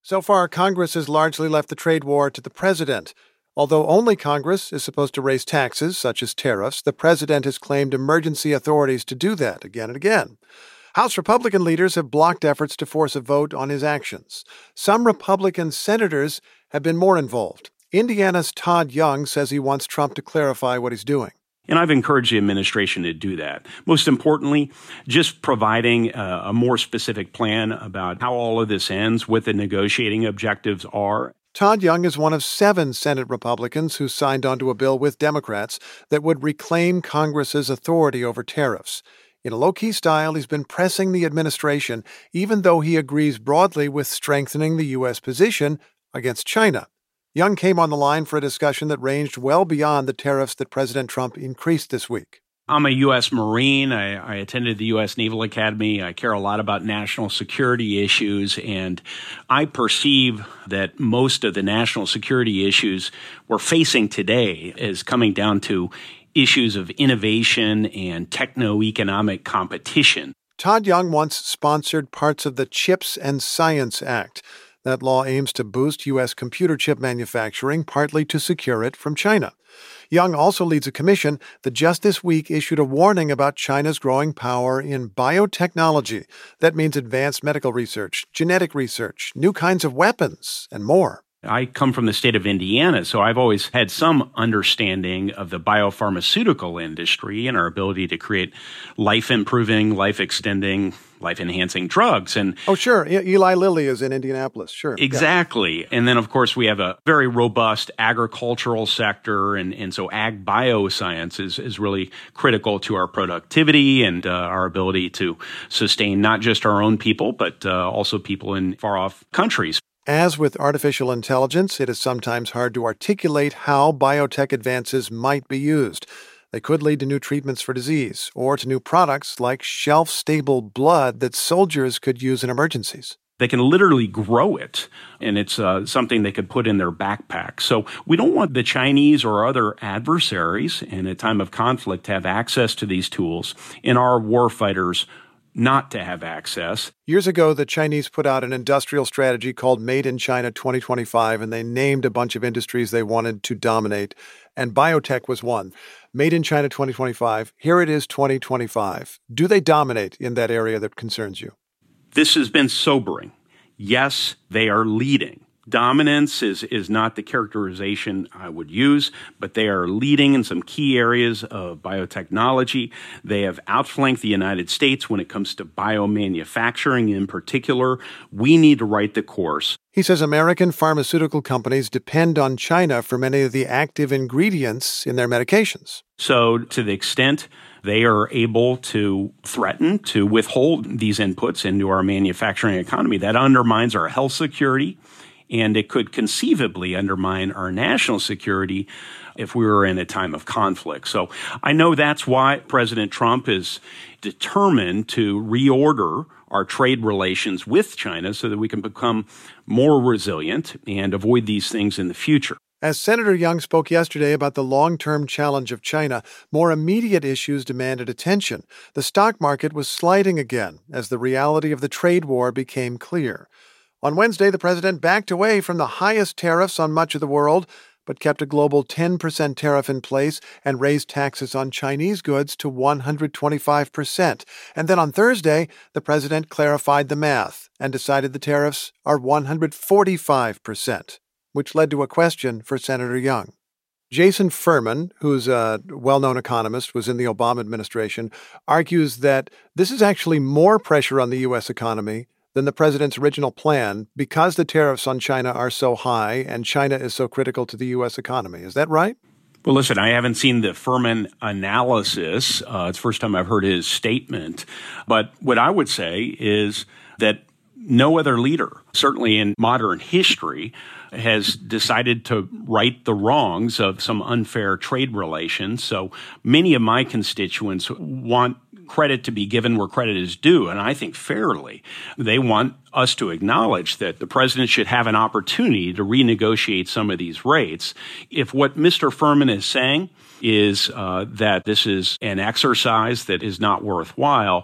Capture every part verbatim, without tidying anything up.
So far, Congress has largely left the trade war to the president. Although only Congress is supposed to raise taxes, such as tariffs, the president has claimed emergency authorities to do that again and again. House Republican leaders have blocked efforts to force a vote on his actions. Some Republican senators have been more involved. Indiana's Todd Young says he wants Trump to clarify what he's doing. And I've encouraged the administration to do that. Most importantly, just providing a, a more specific plan about how all of this ends, what the negotiating objectives are. Todd Young is one of seven Senate Republicans who signed onto a bill with Democrats that would reclaim Congress's authority over tariffs. In a low-key style, he's been pressing the administration, even though he agrees broadly with strengthening the U S position against China. Young came on the line for a discussion that ranged well beyond the tariffs that President Trump increased this week. I'm a U S Marine. I, I attended the U S Naval Academy. I care a lot about national security issues, and I perceive that most of the national security issues we're facing today is coming down to issues of innovation and techno-economic competition. Todd Young once sponsored parts of the CHIPS and Science Act. That law aims to boost U S computer chip manufacturing, partly to secure it from China. Young also leads a commission that just this week issued a warning about China's growing power in biotechnology. That means advanced medical research, genetic research, new kinds of weapons, and more. I come from the state of Indiana, so I've always had some understanding of the biopharmaceutical industry and our ability to create life-improving, life-extending, life-enhancing drugs. And oh, sure. E- Eli Lilly is in Indianapolis. Sure. Exactly. Yeah. And then, of course, we have a very robust agricultural sector. And, and so ag bioscience is, is really critical to our productivity and uh, our ability to sustain not just our own people, but uh, also people in far-off countries. As with artificial intelligence, it is sometimes hard to articulate how biotech advances might be used. They could lead to new treatments for disease or to new products like shelf-stable blood that soldiers could use in emergencies. They can literally grow it, and it's uh, something they could put in their backpack. So we don't want the Chinese or other adversaries in a time of conflict to have access to these tools, and our warfighters not to have access. Years ago, the Chinese put out an industrial strategy called Made in China twenty twenty-five, and they named a bunch of industries they wanted to dominate, and biotech was one. Made in China twenty twenty-five, here it is twenty twenty-five. Do they dominate in that area that concerns you? This has been sobering. Yes, they are leading. Dominance is, is not the characterization I would use, but they are leading in some key areas of biotechnology. They have outflanked the United States when it comes to biomanufacturing in particular. We need to write the course. He says American pharmaceutical companies depend on China for many of the active ingredients in their medications. So to the extent they are able to threaten to withhold these inputs into our manufacturing economy, that undermines our health security. And it could conceivably undermine our national security if we were in a time of conflict. So I know that's why President Trump is determined to reorder our trade relations with China so that we can become more resilient and avoid these things in the future. As Senator Young spoke yesterday about the long-term challenge of China, more immediate issues demanded attention. The stock market was sliding again as the reality of the trade war became clear. On Wednesday, the president backed away from the highest tariffs on much of the world, but kept a global ten percent tariff in place and raised taxes on Chinese goods to one hundred twenty-five percent. And then on Thursday, the president clarified the math and decided the tariffs are one hundred forty-five percent, which led to a question for Senator Young. Jason Furman, who's a well-known economist, was in the Obama administration, argues that this is actually more pressure on the U S economy than the president's original plan because the tariffs on China are so high and China is so critical to the U S economy. Is that right? Well, listen, I haven't seen the Furman analysis. Uh, it's the first time I've heard his statement. But what I would say is that no other leader, certainly in modern history, has decided to right the wrongs of some unfair trade relations. So many of my constituents want credit to be given where credit is due, and I think fairly. They want us to acknowledge that the president should have an opportunity to renegotiate some of these rates. If what Mister Furman is saying is uh, that this is an exercise that is not worthwhile,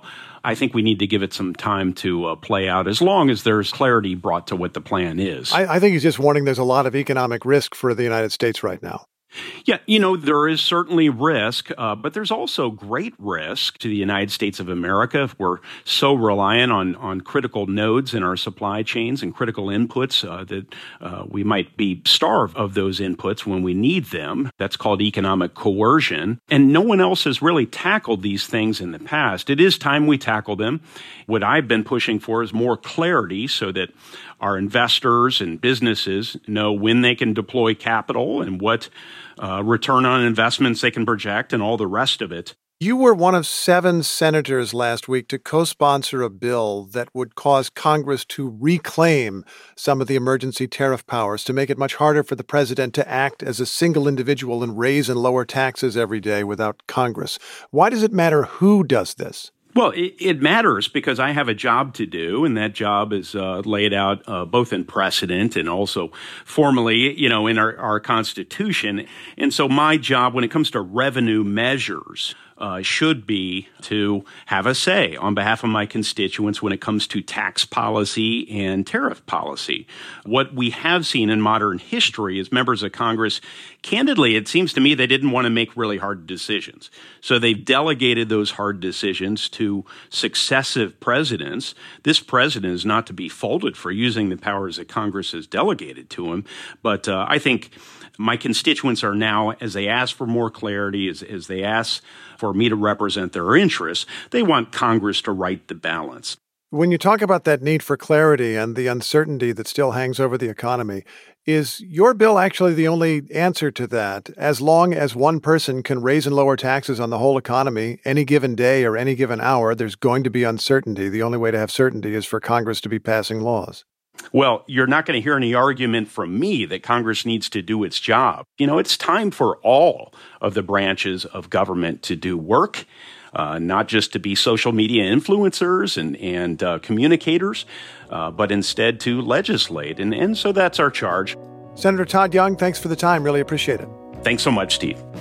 I think we need to give it some time to uh, play out as long as there's clarity brought to what the plan is. I, I think he's just warning there's a lot of economic risk for the United States right now. Yeah, you know, there is certainly risk, uh, but there's also great risk to the United States of America if we're so reliant on, on critical nodes in our supply chains and critical inputs uh, that uh, we might be starved of those inputs when we need them. That's called economic coercion. And no one else has really tackled these things in the past. It is time we tackle them. What I've been pushing for is more clarity so that our investors and businesses know when they can deploy capital and what uh, return on investments they can project and all the rest of it. You were one of seven senators last week to co-sponsor a bill that would cause Congress to reclaim some of the emergency tariff powers to make it much harder for the president to act as a single individual and raise and lower taxes every day without Congress. Why does it matter who does this? Well, it, it matters because I have a job to do, and that job is uh, laid out uh, both in precedent and also formally, you know, in our, our Constitution. And so my job when it comes to revenue measures Uh, should be to have a say on behalf of my constituents when it comes to tax policy and tariff policy. What we have seen in modern history is members of Congress, candidly, it seems to me they didn't want to make really hard decisions. So they've delegated those hard decisions to successive presidents. This president is not to be faulted for using the powers that Congress has delegated to him. But uh, I think my constituents are now, as they ask for more clarity, as, as they ask for me to represent their interests, they want Congress to right the balance. When you talk about that need for clarity and the uncertainty that still hangs over the economy, is your bill actually the only answer to that? As long as one person can raise and lower taxes on the whole economy any given day or any given hour, there's going to be uncertainty. The only way to have certainty is for Congress to be passing laws. Well, you're not going to hear any argument from me that Congress needs to do its job. You know, it's time for all of the branches of government to do work, uh, not just to be social media influencers and, and uh, communicators, uh, but instead to legislate. And, and so that's our charge. Senator Todd Young, thanks for the time. Really appreciate it. Thanks so much, Steve.